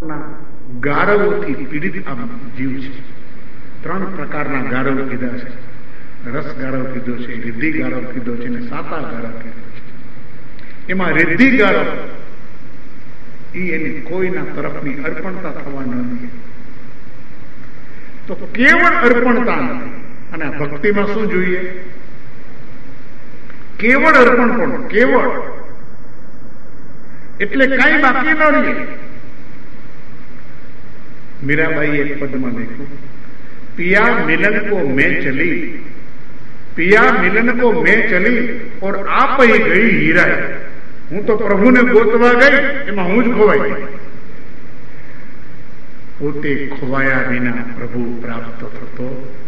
ગારવોથી પીડિત આ જીવ છે. 3 પ્રકારના ગારવ કીધા છે. રસ ગારવ કીધો છે, રિદ્ધિ ગારવ કીધો છે અને સાતા ગારવ કીધો છે. એમાં રિદ્ધિ ગારવ એની કોઈના તરફની અર્પણતા થવા ન દે. તો કેવળ અર્પણતા નથી. અને ભક્તિમાં શું જોઈએ? કેવળ અર્પણ પણ, કેવળ એટલે કઈ બાકી ન રહે. મીરાબાઈ એક પદમાં લખ્યું, પિયા મિलन को मैं चली, पिया मिलन को मैं चली और आप ही गई हीरा. હું તો પ્રભુને ગોતવા ગઈ, એમાં હું જ ખોવાઈ ગઈ. પોતે ખોવાયા વિના પ્રભુ પ્રાપ્ત થતો.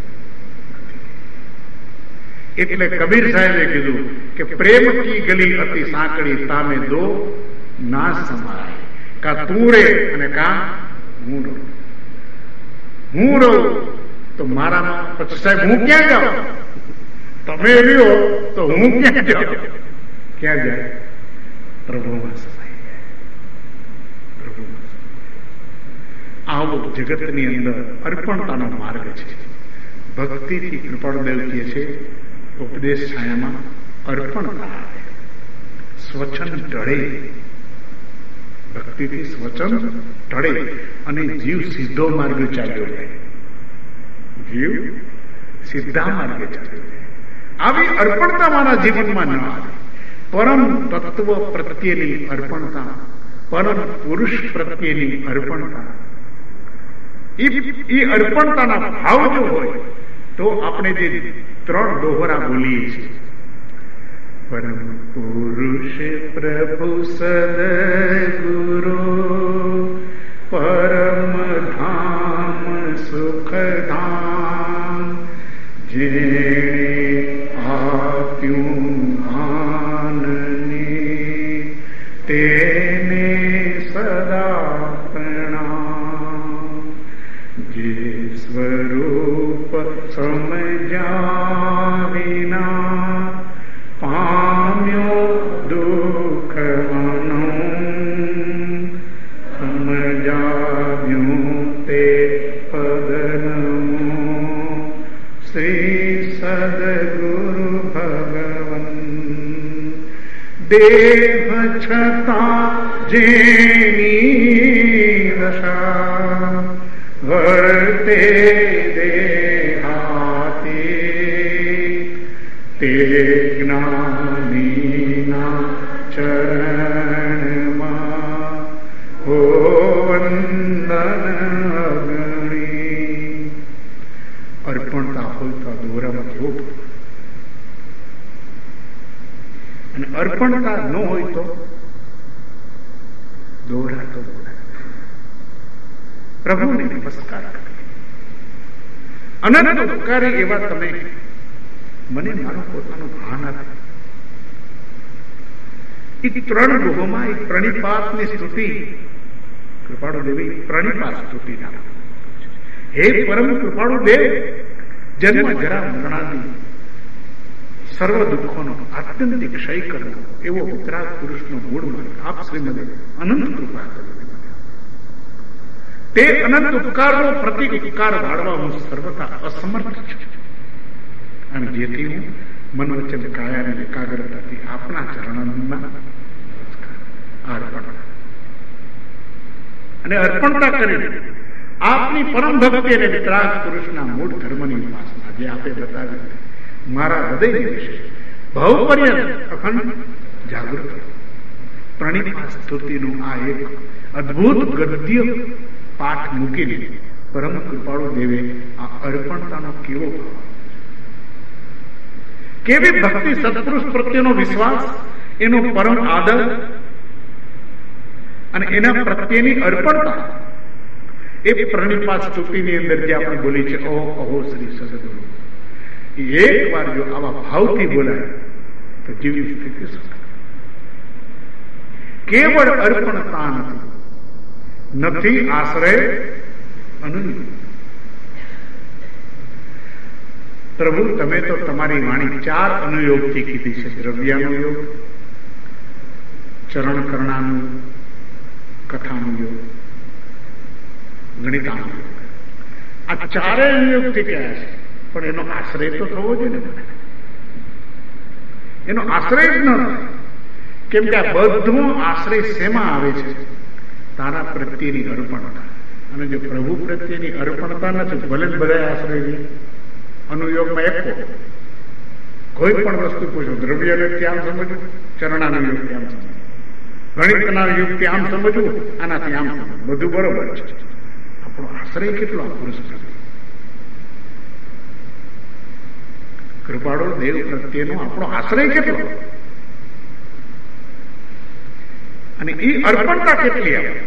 એટલે કબીર સાહેબે કીધું કે પ્રેમ કી ગલી અતિ સાંકડી, તામે દો ના સમાય, કા તું રે અને કા હું રહું. હું રહું તો મારામાં, પછી સાહેબ હું ક્યાં જાઉં? તમે રહ્યો તો હું ક્યાં જાઉં? ક્યાં જાય? પ્રભુમાં સમાઈ જાય. પ્રભુમાં. આવો જગતની અંદર અર્પણતાનો માર્ગ છે. ભક્તિથી કૃપાળુદેવ કહે છે, ઉપદેશ છાયામાં અર્પણતા આવે, સ્વચન ટળે. ભક્તિથી સ્વચન ટળે અને જીવ સીધો માર્ગ ચાલ્યો જાય. જીવ સીધા માર્ગે ચાલ્યો જાય. આવી અર્પણતા મારા જીવનમાં ન આવે. પરમ તત્વ પ્રત્યેની અર્પણતા, પરમ પુરુષ પ્રત્યેની અર્પણતા, એ અર્પણતાના ભાવ જો હોય તો આપણે જે 3 દોહરા બોલીએ છીએ, પરમ પુરુષ પ્રભુ સદગુરુ, પરમ ધામ સુખધામ, જેણે આપ્યું આનને તેને સદા પ્રણામ. જે સ્વરૂપ સમજ્યા વિના પામ્યો દુઃખનું, સમજાવ્યું તે પદનું શ્રી સદગુરુ ભગવન. દેહ છતાં જેની દશા વર્તે દેહાતી, તે જ્ઞાનીના ચરણમાં હો વંદન ગણી. અર્પણતા હોય તો દોરામાં કેવો, અને અર્પણતા ન હોય તો દોરા તો દોરા. પ્રભુને નમસ્કાર કરે, અનંત ઉપકારી એવા તમે મને મારો પોતાનું ભાન આપે. એ 3 દોહોમાં એક પ્રણિપાતની સ્તુતિ, કૃપાળુ દેવી પ્રણિપાત સ્તુતિ નામ. હે પરમ કૃપાળુ દેવ, જન્મ જરા મરણાદી સર્વ દુઃખોનો આત્યંતિક ક્ષય કરવો એવો વિતરાગ પુરુષનો મૂળ માર્ગ આપ શ્રીમદે અનંત કૃપા કરો. તે અનંત ઉપકારનો પ્રતિક ઉપકાર વાળવા હું સર્વથા અસમર્થ છું. અને જેથી હું મન વચન કાયા અને એકાગ્રતાથી આપના ચરણોમાં અર્પણ અને અર્પણતા કરી આપની પરમ ભક્તિ અને વિતરાગ પુરુષના મૂળ ધર્મની ઉપાસના જે આપે બતાવી મારા હૃદય વિશે ભાવ પર્યંત અખંડ જાગૃત. પ્રણિપાત સ્તુતિનું આ એક અદભુત ગદ્ય પાઠ મૂકીને પરમ કૃપાળુ દેવે આ અર્પણતાનો કેવો ભાવ, કેવી ભક્તિ, સત્પુરુષ પ્રત્યેનો વિશ્વાસ, એનો પરમ આદર અને એના પ્રત્યેની અર્પણતા એ પ્રણિપાત સ્તુતિની અંદર જે આપણે બોલી છે, ઓ અહો શ્રી સદગુરુ, એક વાર જો આવા ભાવથી બોલાય તો જીવની સ્થિતિ સુખ. કેવળ અર્પણતા નથી આશ્રય અનુયોગ. પ્રભુ તમે તો તમારી વાણી 4 અનુયોગથી કીધી છે. દ્રવ્યાનુયોગ, ચરણ કરણાનુયોગ, કથાનુયોગ ગણિતાનુયોગ. આ ચારે અનુયોગથી કયા છે, પણ એનો આશ્રય તો થવો જોઈએ ને મને. એનો આશ્રય જ ન થાય. કેમ કે આ બધો આશ્રય શેમાં આવે છે? તારા પ્રત્યેની અર્પણતા. અને જો પ્રભુ પ્રત્યેની અર્પણતા નથી, ભલે જ બધા આશ્રય લે. અનુયોગમાં એક કોઈ પણ વસ્તુ પૂછો, દ્રવ્યથી આમ સમજવું, ચરણાનુયોગથી આમ સમજવું, ગણિતના યુગથી આમ સમજવું, આનાથી આમ સમજવું, બધું બરોબર છે. આપણો આશ્રય કેટલો આ પુરુષ પ્રત્યે, કૃપાળુ દેવ પ્રત્યેનો આપણો આશ્રય કેટલો, અને એ અર્પણતા કેટલી આવે?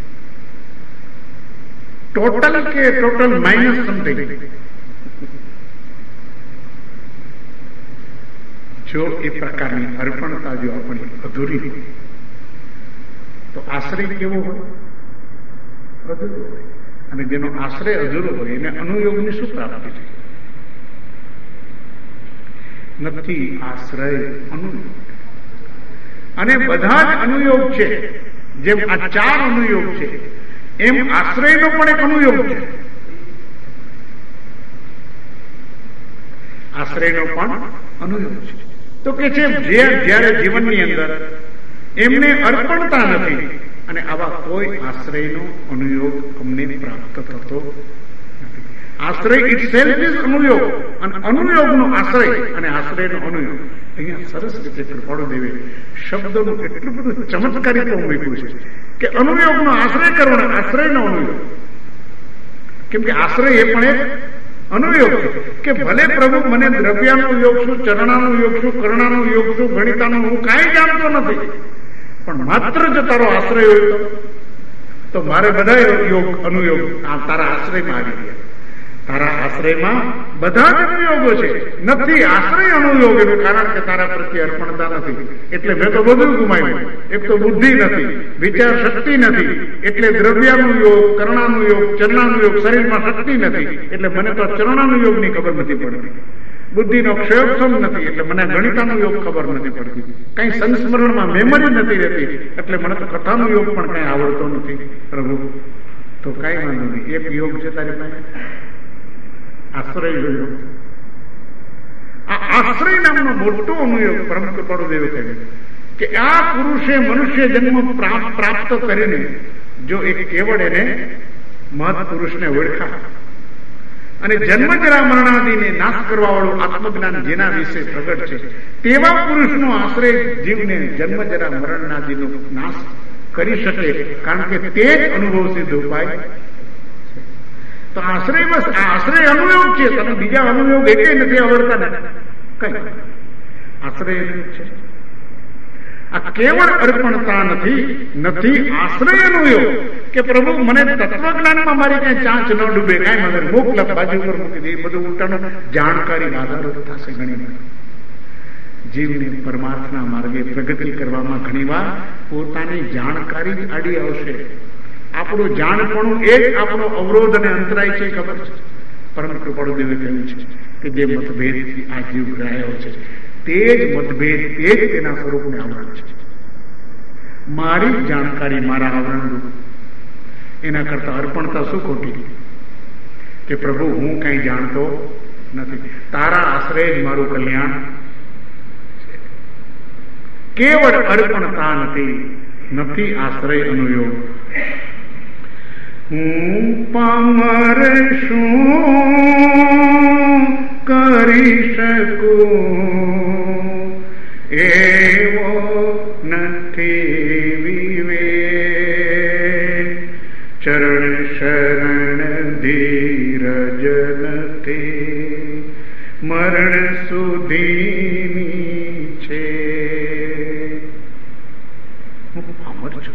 ટોટલ કે ટોટલ માઇનસ સમથિંગ? જો એ પ્રકારની અર્પણતા જો આપણી અધૂરી હોય તો આશ્રય કેવો હોય? અધૂરો હોય. અને જેનો આશ્રય અધૂરો હોય એને અનુયોગની શું પ્રાપ્તિ છે? નથી આશ્રય અનુયોગ. અને બધા જ અનુયોગ છે. જેમ આ ચાર અનુયોગ છે, એમ આશ્રયનો પણ એક અનુયોગ છે. આશ્રયનો પણ અનુયોગ છે. તો કે છે જ્યારે જીવનની અંદર એમને અર્પણતા નથી, અને આવા કોઈ આશ્રયનો અનુયોગ અમને પ્રાપ્ત થતો નથી. આશ્રય ઇટ સેલ્ફ ઇઝ અનુયોગ, અને અનુયોગનો આશ્રય અને આશ્રયનો અનુયોગ. અહીંયા સરસ રીતે કૃપાળુ દેવે શબ્દનું એટલું બધું ચમત્કારી મૂક્યું છે કે અનુયોગનો આશ્રય કરવો ને આશ્રયનો અનુયોગ. કેમ કે આશ્રય એ પણ એક અનુયોગ છે કે ભલે પ્રભુ મને દ્રવ્યાનો યોગ છું, ચરણાનો યોગ છું, કર્ણાનો યોગ છું, ગણિતાનો, હું કાંઈ જાણતો નથી, પણ માત્ર જો તારો આશ્રય હોય તો મારે બધા યોગ અનુયોગ તારા આશ્રયમાં આવી ગયા. તારા આશ્રયમાં બધા જ અનુયોગો છે. નથી આશ્રય અનુયોગ, એનું કારણ કે તારા પ્રત્યે અર્પણતા નથી. એટલે મેં તો બધું ગુમાવ્યું. એક તો બુદ્ધિ નથી, વિચાર શક્તિ નથી, એટલે દ્રવ્યાનું યોગ, કર્ણાનું યોગ, ચરણાનું યોગ, શરીરમાં શક્તિ નથી, એટલે મને તો ચરણાનું યોગની ખબર નથી પડતી. બુદ્ધિનો ક્ષયોક્ષમ નથી, એટલે મને ગણિતાનો યોગ ખબર નથી પડતી. કઈ સંસ્મરણમાં મેમરી નથી રહેતી, એટલે મને તો કથાનો યોગ પણ કઈ આવડતો નથી. પ્રભુ તો કઈ વાંધો નહીં, એક યોગ છે તારી પાસે, આશ્રય યોગ. આ આશ્રય નામનો મોટો અનુયોગ પરમ કૃપાળુ દેવે કહ્યું કે આ પુરુષે મનુષ્ય જન્મ પ્રાપ્ત કરીને જો એક કેવળ એને મહત પુરુષને ઓળખા અને જન્મ જરા મરણાદિને નાશ કરવા વાળું આત્મજ્ઞાન જેના વિશે પ્રગટ છે, તેવા પુરુષનો આશ્રય જીવને જન્મ જરા મરણાદિનો નાશ કરી શકે. કારણ કે તે જ અનુભવ સિદ્ધ ઉપાય. તો આશ્રય બસ આશ્રય અનુયોગ છે. તમે બીજા અનુયોગ એકે નથી આવડતા ને કઈ. આશ્રય છે આ કેવળ અર્પણતા નથી આશ્રય અનુયોગ કે પ્રભુ મને તત્વજ્ઞાનમાં મારી કઈ ચાંચ ન ડૂબે, કઈ મગર મોકલા બાજુ પર મૂકી દે, બધું ઉલટાનો જાણકારી આધાર થશે. ઘણી વાર જીવને પરમાર્થના માર્ગે પ્રગતિ કરવામાં ઘણીવાર પોતાની જાણકારી જ આડી આવશે. આપણું જાણપણું એ જ આપણો અવરોધ અને અંતરાય છે, ખબર છે. પરમ કૃપાળુ દેવે કહ્યું છે કે જે મતભેદથી આ જીવ ગ્રાહ્યો છે, તે જ મતભેદ, તે જ તેના સ્વરૂપને આવરણ છે. મારી જાણકારી મારા આવરણ, એના કરતા અર્પણતા શું ખોટી કે પ્રભુ હું કઈ જાણતો નથી, તારા આશ્રય જ મારું કલ્યાણ. કેવળ અર્પણતા નથી આશ્રય અનુયોગ. હું પામર શું કરી શકું, એવો નથી વિવેક. ચરણ શરણ ધીરજ નથી, મરણ સુધીની છે. હું પામર છું.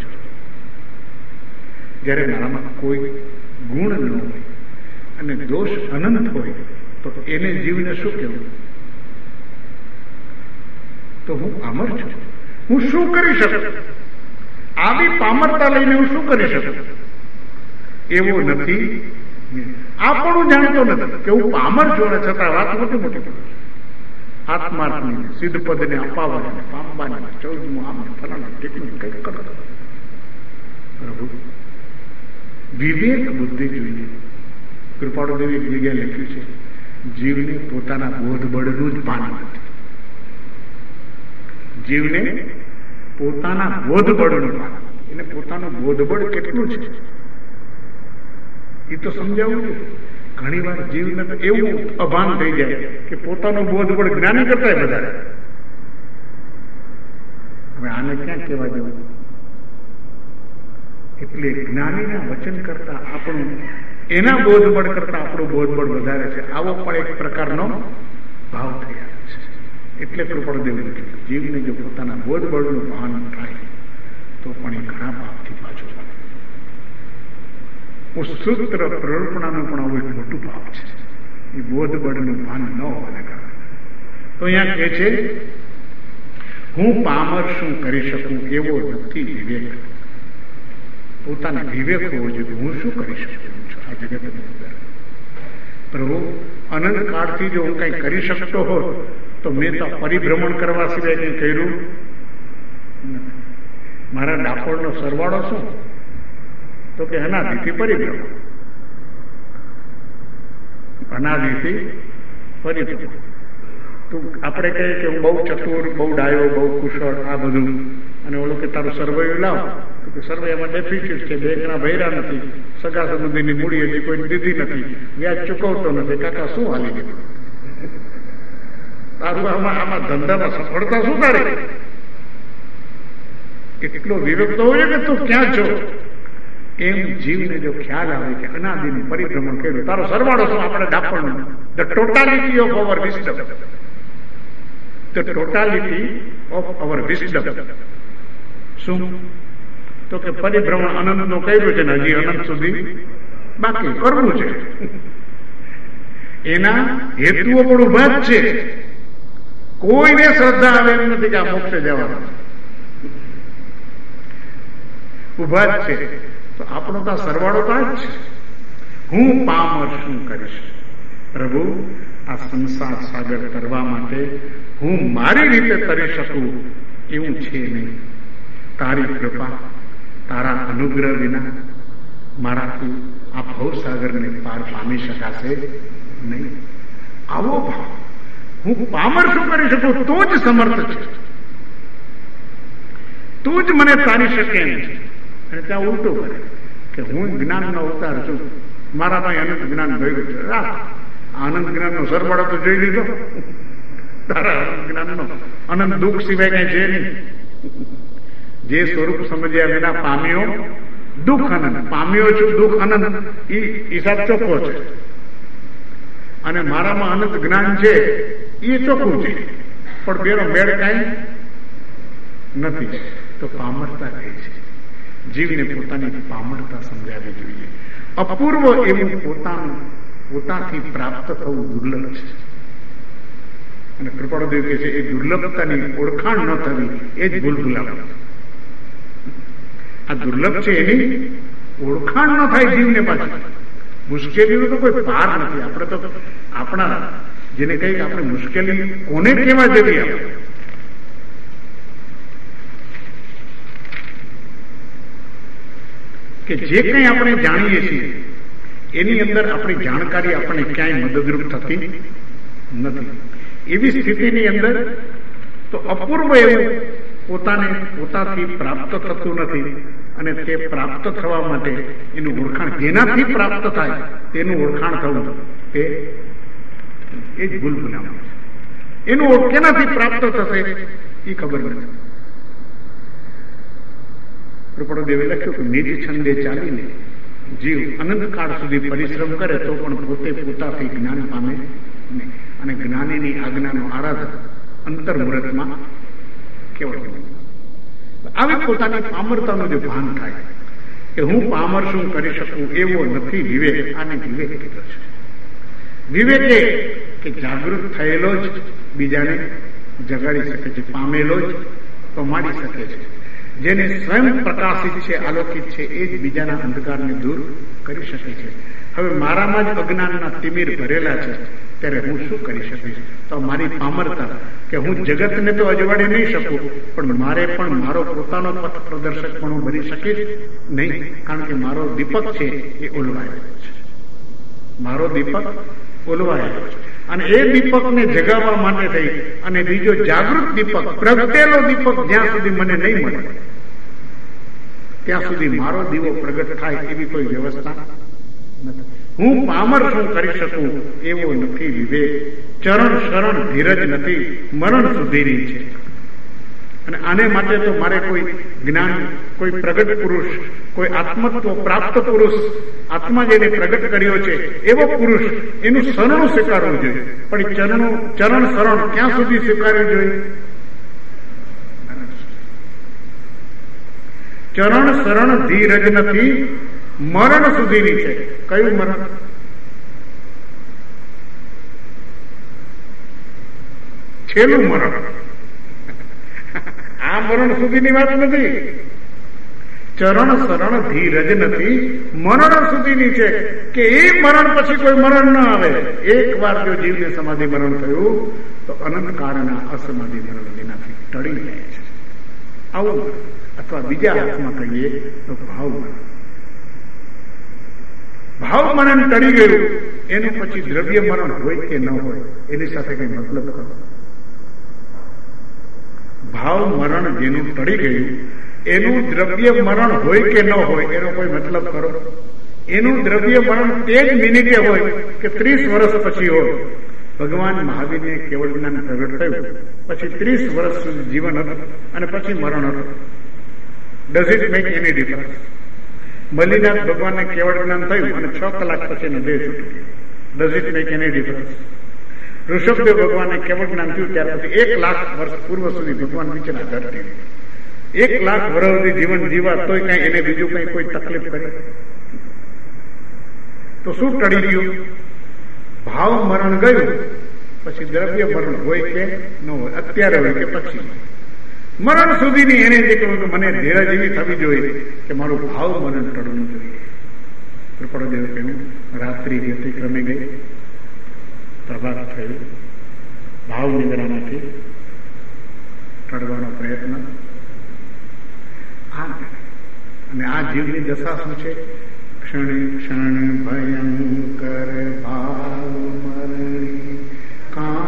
જયારે મારામાં કોઈ ગુણ ન હોય અને દોષ અનંત હોય તો એને જીવને શું કહેવું? તો હું પામર છું. હું શું કરી શકું? આવી પામરતા લઈને હું શું કરી શકું? એવો નથી. આપણું જાણતો નથી કે હું પામર છું, અને છતાં વાત મોટી મોટી કરું છું. આત્માર્થની સિદ્ધ પદને અપાવવાની, પામવાની, 14મું આમ ફલાણા કેટલું કઈ કરો. પ્રભુ વિવેક બુદ્ધિ જોઈએ. કૃપાળુદેવી એક જગ્યાએ લખ્યું છે, જીવને પોતાના બોધબળનું જ ભાન નથી. જીવને પોતાના બોધબળનું ભાન, એને પોતાનું બોધબળ કેટલું છે એ તો સમજાવવું જોઈએ. ઘણી વાર જીવને તો એવું અભાન થઈ જાય કે પોતાનું બોધબળ જ્ઞાની કરતા વધારે. હવે આને ક્યાં કહેવા જવું? એટલે જ્ઞાનીના વચન કરતા આપણું, એના બોધબળ કરતા આપણું બોધબળ વધારે છે, આવો પણ એક પ્રકારનો ભાવ થઈ આવે છે. એટલે કૃપાળુદેવ લખ્યું, જીવને જો પોતાના બોધબળનું ભાન થાય તો પણ એ ઘણા પાપથી પાછો પડે. સૂત્ર પ્રરૂપણાનું પણ આવું એક મોટું પાપ છે, એ બોધબળનું ભાન ન હોવાના કારણે. તો અહીંયા કહે છે, હું પામર શું કરી શકું એવો નથી વિવેક. પોતાને વિવેક હોવો જોઈએ, હું શું કરી શકું છું આ જગતની અંદર. પ્રભુ, અનંત કાળથી જો હું કંઈ કરી શકતો હોત તો મેં તો પરિભ્રમણ કરવા સિવાય કંઈ કર્યું નથી. મારા ડાકોરનો સરવાળો શું? તો કે અનાદિથી પરિભ્રમણ, અનાદિથી પરિભ્રમણ. તું આપણે કહીએ કે હું બહુ ચતુર, બહુ ડાયો, બહુ કુશળ, આ બધું, અને ઓલું કે તારું સર્વૈયું લાવ, તો કે સર્વૈયામાં ડેફિસિટ છે, બેંકના ભર્યા નથી, સગા સંબંધીની મૂડી હજી કોઈ દીધી નથી, વ્યાજ ચૂકવતો નથી, કાકા શું હાલી ગયું તારું? આમાં ધંધામાં સફળતા શું તારી? એટલો વિવેક તો હોય કે તું ક્યાં છો? એમ જીવને જો ખ્યાલ આવે કે અનાદિનું પરિભ્રમણ કર્યું, તારો સરવાળો શું? આપણે ડાપણનું, the totality of our wisdom, the totality of our wisdom શું? તો કે પરિભ્રમણ અનંતનું કર્યું છે ને હજી અનંત સુધી બાકી કરવું છે. એના હેતુઓ પણ ઉભા જ છે. કોઈને શ્રદ્ધા આવે એમ નથી કે આ મોક્ષે જવાનું, ઉભા જ છે. તો આપણો તો સરવાળો તો જ છે. હું પામર શું કરીશ? પ્રભુ, આ સંસાર સાગર કરવા માટે હું મારી રીતે કરી શકું એવું છે નહીં. તારી કૃપા, તારા અનુગ્રહ વિના મારાથી આ ભવસાગરને પાર પામી શકાશે નહીં. આવો ભાવ, હું પામર શું કરી શકું? તો જ સમર્થ છે, તો જ મને તારી શકે એમ છે. અને ત્યાં ઉલટું કરે કે હું જ્ઞાનનો અવતાર છું, મારા પાસે અનંત જ્ઞાન ભર્યું છે. આનંદ જ્ઞાનનો સરવાળો તો જોઈ લીધો, તારા અનંત જ્ઞાનનો અનંત દુઃખ સિવાય કઈ છે નહીં. જે સ્વરૂપ સમજ્યા વિના પામ્યો દુઃખ અનંત, પામ્યો છું દુઃખ અનંત, એ હિસાબ ચોખ્ખો છે. અને મારામાં અનંત જ્ઞાન છે એ ચોખ્ખું છે, પણ બેનો મેળ કાંઈ નથી. તો પામરતા કહે છે, જીવને પોતાની પામરતા સમજાવવી જોઈએ. અપૂર્વ એવું પોતાથી પ્રાપ્ત થવું દુર્લભ છે. અને કૃપાળુદેવ કહે છે, એ દુર્લભતાની ઓળખાણ ન થવી એ જ ભૂલભુલામણ. આ દુર્લભ છે એની ઓળખાણ ન થાય જીવને પાછી. મુશ્કેલીનો તો કોઈ પાર નથી. આપણે તો આપણા જેને કહીએ કે આપણે મુશ્કેલી કોને કહેવા જેવી આપણે, કે જે કંઈ આપણે જાણીએ છીએ એની અંદર આપણી જાણકારી આપણને ક્યાંય મદદરૂપ થતી નથી. એવી સ્થિતિની અંદર તો અપૂર્વ એવું પોતાથી પ્રાપ્ત થતું નથી. અને તે પ્રાપ્ત થવા માટે એનું ઓળખાણ, જેનાથી પ્રાપ્ત થાય તેનું ઓળખાણ થવું એ જ ભૂલભુલામણ છે. એનું કેનાથી પ્રાપ્ત થશે એ ખબર નથી. કૃપાળુદેવે લખ્યું કે નિજ છંદે ચાલીને જીવ અનંતકાળ સુધી પરિશ્રમ કરે તો પણ પોતે પોતાથી જ્ઞાન પામે નહીં. અને જ્ઞાનીની આજ્ઞાનો આરાધન અંતર મુહૂર્તમાં કેવળ આવી પોતાની પામરતાનું જે ભાન થાય કે હું પામર શું કરી શકું એવો નથી વિવેક. આને વિવેક કીધો છે. વિવેક એ કે જાગૃત થયેલો જ બીજાને જગાડી શકે છે, પામેલો જ પમાડી શકે છે. જેને સ્વયં પ્રકાશિત છે, આલોકિત છે, એ જ બીજાના અંધકારને દૂર કરી શકે છે. હવે મારામાં જ અજ્ઞાનના તિમિર ભરેલા છે, ત્યારે હું શું કરી શકીશ? તો મારી પામરતા કે હું જગતને તો અજવાડી નહીં શકું, પણ મારે પણ મારો પોતાનો પથ પ્રદર્શક પણ હું બની શકીશ નહીં, કારણ કે મારો દીપક છે એ ઓલવાયેલો છે. મારો દીપક ઓલવાયેલો છે, અને એ દીપકને જગાવવા માટે થઈ અને બીજો જાગૃત દીપક, પ્રગટેલો દીપક જ્યાં સુધી મને નહીં મળે ત્યાં સુધી મારો દીવો પ્રગટ થાય એવી કોઈ વ્યવસ્થા નથી. હું પામર શું કરી શકું એવો નથી વિવેક. ચરણ શરણ ધીરજ નથી, મરણ સુધીની છે. અને આને માટે તો મારે કોઈ જ્ઞાન, કોઈ પ્રગટ પુરુષ, કોઈ આત્મત્વ પ્રાપ્ત પુરુષ, આત્મા જેને પ્રગટ કર્યો છે એવો પુરુષ, એનું શરણું સ્વીકારવું જોઈએ. પણ ચરણ શરણ ક્યાં સુધી સ્વીકારવું જોઈએ? ચરણ શરણ ધીરજ નથી, મરણ સુધીની છે. કયું મરણ? છેલ્લું મરણ. આ મરણ સુધીની વાત નથી. ચરણ શરણ ધીરજ નથી, મરણ સુધીની છે. કે એ મરણ પછી કોઈ મરણ ન આવે. એક વાર જો જીવને સમાધિ મરણ થયું તો અનંત કાળના અસમાધિ મરણ તેનાથી ટળી જાય છે. આવું, અથવા બીજા હાથમાં કહીએ તો ભાવ મરણ. ભાવ મરણ ટળી ગયું, એનું પછી દ્રવ્ય મરણ હોય કે ન હોય એની સાથે કઈ મતલબ કરો. ભાવ મરણ જેનું ટળી ગયું એનું દ્રવ્ય મરણ હોય કે ન હોય એનો કોઈ મતલબ કરો. એનું દ્રવ્ય મરણ તે જ મિનિટે હોય કે 30 વર્ષ પછી હોય. ભગવાન મહાવીરને કેવળ જ્ઞાન પ્રગટ થયું પછી 30 વર્ષ સુધી જીવન હતું અને પછી મરણ હતું. Does it make any difference? બલિનાથ ભગવાનને કેવળ જ્ઞાન થયું અને 6 કલાક પછી એનો દેહ છૂટી ગયો. Does it make any difference? Rishabhdev ભગવાનને કેવળ જ્ઞાન થયું ત્યાર પછી 1 લાખ વર્ષ પૂર્વ સુધી ભગવાન નીચેના ધરતી 1 લાખ વર્ષ સુધી જીવન જીવા તોય કઈ એને બીજું કઈ કોઈ તકલીફ કરી તો શું ટળી ગયું? ભાવ મરણ ગયું પછી દ્રવ્ય મરણ હોય કે ન હોય, અત્યારે હોય કે પછી મરણ સુધીની એને જે કહ્યું કે મને ધીરજ એવી થવી જોઈએ કે મારું ભાવ મરણ ટળવું જોઈએ. કૃપાળુદેવ કહ્યું રાત્રિ વ્યતિક્રમે ગઈ, પ્રભાત થયું, ભાવ નિદ્રામાંથી ટળવાનો પ્રયત્ન. અને આ જીવની દશા શું છે? ક્ષણે ક્ષણ ભયંકર ભાવ મરણી કા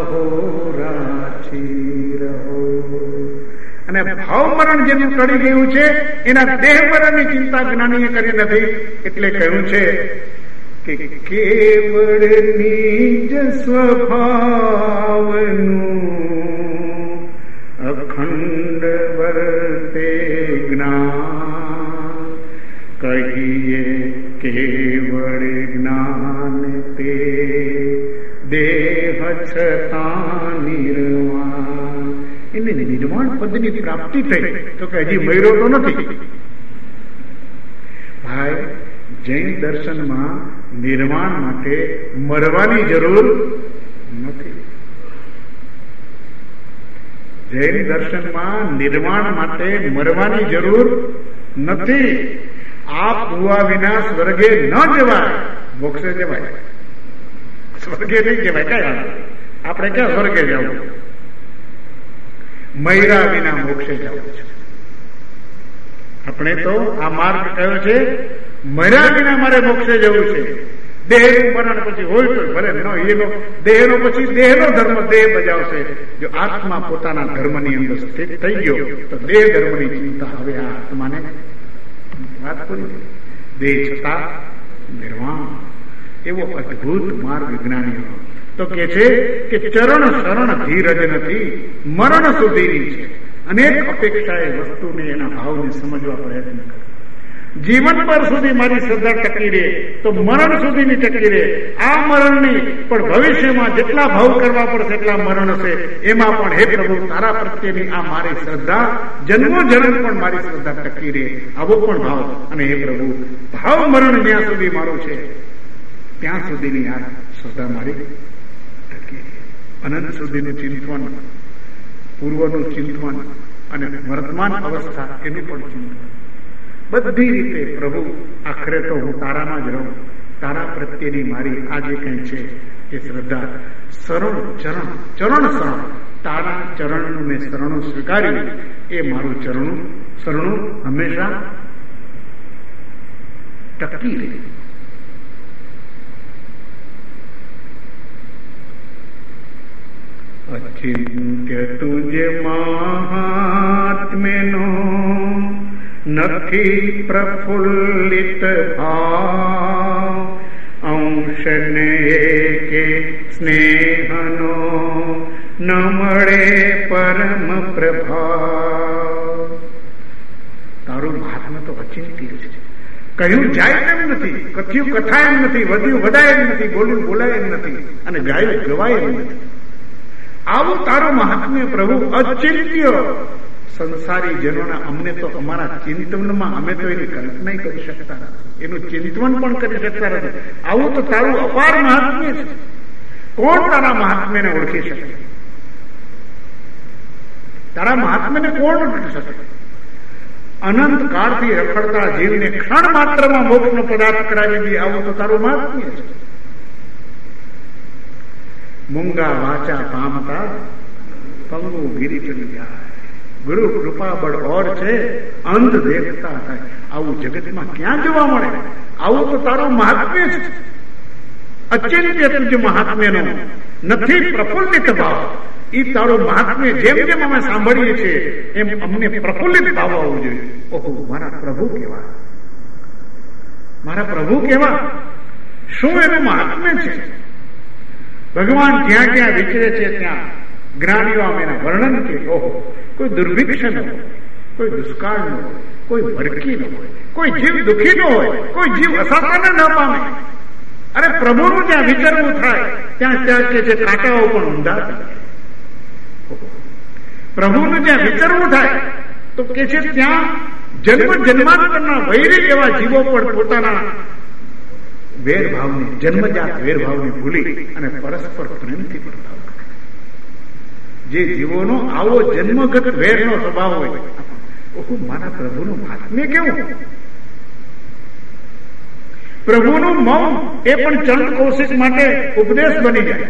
અહોરાછી રહો. અને ભાવ મરણ જેનું ટળી ગયું છે એના દેહ મરણની ચિંતા જ્ઞાનીએ કરી નથી. એટલે કહ્યું છે કે કેવળ નિજ સ્વભાવનું અખંડ વર્તે જ્ઞાન, કહીએ કેવળ જ્ઞાન તે દેહ છતાં નિર્વાણ. એને નિર્વાણ પદની પ્રાપ્તિ થઈ તો કે હજી મર્યો તો નથી. ભાઈ, જૈન દર્શનમાં નિર્વાણ માટે મરવાની જરૂર નથી. જૈન દર્શનમાં નિર્વાણ માટે મરવાની જરૂર નથી. આ કુવા વિના સ્વર્ગે ન જવાય, મોક્ષે જવાય. સ્વર્ગે નહીં જવાય. કઈ આપણે ક્યાં સ્વર્ગે જવું? મૈરા વિના મોક્ષે જવું છે. આપણે તો આ માર્ગ કયો છે? મર્યા વિના મારે મોક્ષે જવું છે. દેહનું મરણ પછી હોય તો ભલે ન, એનો દેહનો પછી દેહનો ધર્મ દેહ બજાવશે. જો આત્મા પોતાના ધર્મની અંદર સ્થિત થઈ ગયો તો દેહ ધર્મની ચિંતા હવે આ આત્માને વાત કરી. દેહ છતાં નિર્વાણ એવો અદભુત માર્ગ વિજ્ઞાનીઓ તો કે છે કે ચરણ શરણ ધીરજ નથી, મરણ સુધીની છે. અનેક અપેક્ષાએ વસ્તુને એના ભાવને સમજવા પ્રયત્ન કરે. જીવન પર સુધી મારી શ્રદ્ધા ટકી રહે તો મરણ સુધીની ટકી રહે. આ મરણની પણ ભવિષ્યમાં જેટલા ભાવ કરવા પડશે એટલા મરણ છે. એમાં પણ હે પ્રભુ તારા પ્રત્યેની આ મારી શ્રદ્ધા જન્મો જન્મ પણ મારી શ્રદ્ધા ટકી રહે, આવો પણ ભાવ. અને હે પ્રભુ ભાવ મરણ જ્યાં સુધી મારું છે ત્યાં સુધીની આ શ્રદ્ધા મારી ટકી રહે. અનંત સુધીનું ચિંતન, પૂર્વનું ચિંતન, અને વર્તમાન અવસ્થા એનું પણ ચિંતન. બધી રીતે પ્રભુ આખરે તો હું તારામાં જ રહું, તારા પ્રત્યેની મારી આ જે કંઈ છે એ શ્રદ્ધા, ચરણ શરણ, તારા ચરણનું મેં શરણું સ્વીકાર્યું, એ મારું શરણું હંમેશા ટકી રહે. અચિંત્ય તુજે મહાત્મ્યનો નથી પ્રફુલ્લિત ભાવ, અંશને કે સ્નેહનો ન મળે પરમ પ્રભાવ. તારું મહાત્મા તો અચિંત્ય છે, કહ્યું જાય એમ નથી, કથ્યું કથાય એમ નથી, વધ્યું વદાય એમ નથી, બોલ્યું બોલાય એમ નથી, અને ગાયું ગવાય એમ નથી. આવું તારું મહાત્મ્ય પ્રભુ અચિંત્ય. સંસારી જનોના અમને તો અમારા ચિંતનમાં અમે તો એની કલ્પના કરી શકતા નથી, એનું ચિંતન પણ કરી શકતા નથી. આવું તો તારું અપાર મહાત્મ્ય છે. કોણ તારા મહાત્મ્યને ઓળખી શકે? તારા મહાત્મ્યને કોણ ઓળખી શકે? અનંત કાળથી રખડતા જીવને ક્ષણ માત્રમાં મોક્ષનો પદાર્થ કરાવી દે, આવું તો તારું મહાત્મ્ય છે. મૂંગા વાચા પામતા પંગુ ગિરી ચડી જાય, ગુરુ કૃપા બળ ઓર છે, અંધ દેખતા થાય. આવું જગતમાં ક્યાં જોવા મળે? આવું તો તારું મહાત્મ્ય છે. અચિંત્ય તુજ મહાત્મ્યનો નથી પ્રફુલ્લિત ભાવ. એ તારું મહાત્મ્ય જેમ જેમ અમે સાંભળીએ છીએ એમ અમને પ્રફુલ્લિત ભાવ આવવું જોઈએ. ઓહો, મારા પ્રભુ કેવા, મારા પ્રભુ કેવા, શું એનું મહાત્મ્ય છે? ભગવાન જ્યાં જ્યાં વિચરે છે ત્યાં જ્ઞાનીઓ એના વર્ણન કે ઓહો, કોઈ દુર્ભિક્ષ ન હોય, કોઈ દુષ્કાળ ન હોય, કોઈ ભડકી ન હોય, કોઈ જીવ દુઃખી ન હોય, કોઈ જીવ અસાધાને ન પામે. અરે પ્રભુનું જ્યાં વિચરવું થાય ત્યાં ત્યાં કે છે કાંટાઓ પણ ઊંધા થાય. પ્રભુનું જ્યાં વિચરવું થાય તો કે છે ત્યાં જન્માંતરના વૈરી એવા જીવો પણ પોતાના વેરભાવને, જન્મજાત વેરભાવને ભૂલી અને પરસ્પર પ્રેમથી વર્તાવ કરે. જે જીવોનો આવો જન્મગત વેરનો સ્વભાવ હોય, ઓહો, મારા પ્રભુનું મહાત્મ્ય કેવું! પ્રભુનું મૌન એ પણ ચંદ કૌશિક માટે ઉપદેશ બની જાય.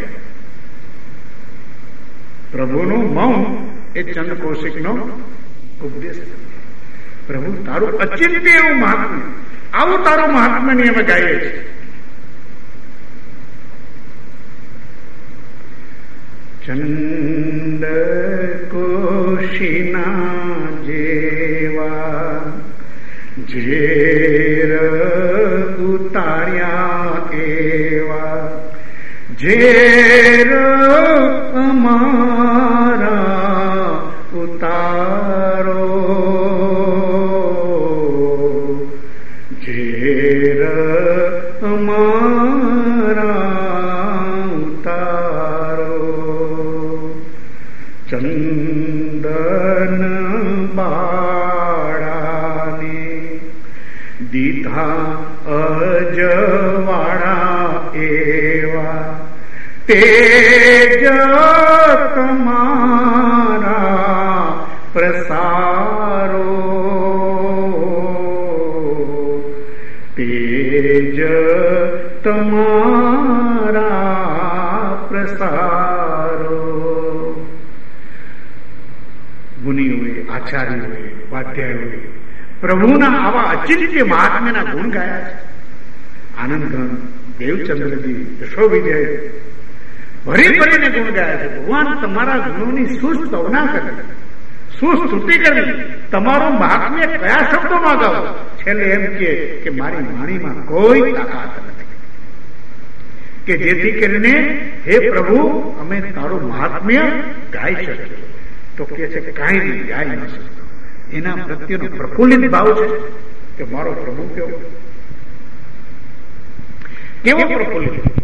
પ્રભુનું મૌન એ ચંદ કૌશિકનો ઉપદેશ. પ્રભુ તારું અચિંત્ય એવું મહાત્મ્ય, આવું તારું મહાત્મ્યની અમે ગાઈએ છીએ. ચંદ કોશિના જેવા ઝેર ઉતાર્યા એવા, ઝેર અમારા ઉતારો, ઝેર અમારા ઉતારો. ચંદન બાળાને દીધા અજવાળા એવા, તેજ તમારા પ્રસારો, તેજ તમારા પ્રસારો. મુનિઓએ, આચાર્યોએ, વાધ્યાયોએ પ્રભુના આવા અચિંત્ય મહાત્મ્યના ગુણ ગાયા છે. આનંદઘન દેવચંદ્રજી, યશોવિજય ભરી ભરીને ગુણ ગાયા છે. ભગવાન તમારા ગુણોની સુસ્તવના કરી, સુસ્તુતિ કરી, તમારું મહાત્મ્ય કયા શબ્દોમાં ગાવો? છેલ્લે એમ કે મારી વાણીમાં કોઈ તાકાત નથી કે જેથી કરીને હે પ્રભુ અમે તારું મહાત્મ્ય ગાઈ શકીએ. તો કે છે કાંઈ નહીં, ગાઈ ન શકતો. એના પ્રત્યેનો પ્રફુલ્લિત ભાવ છે કે મારો પ્રભુ કેવો પ્રફુલ્લિત.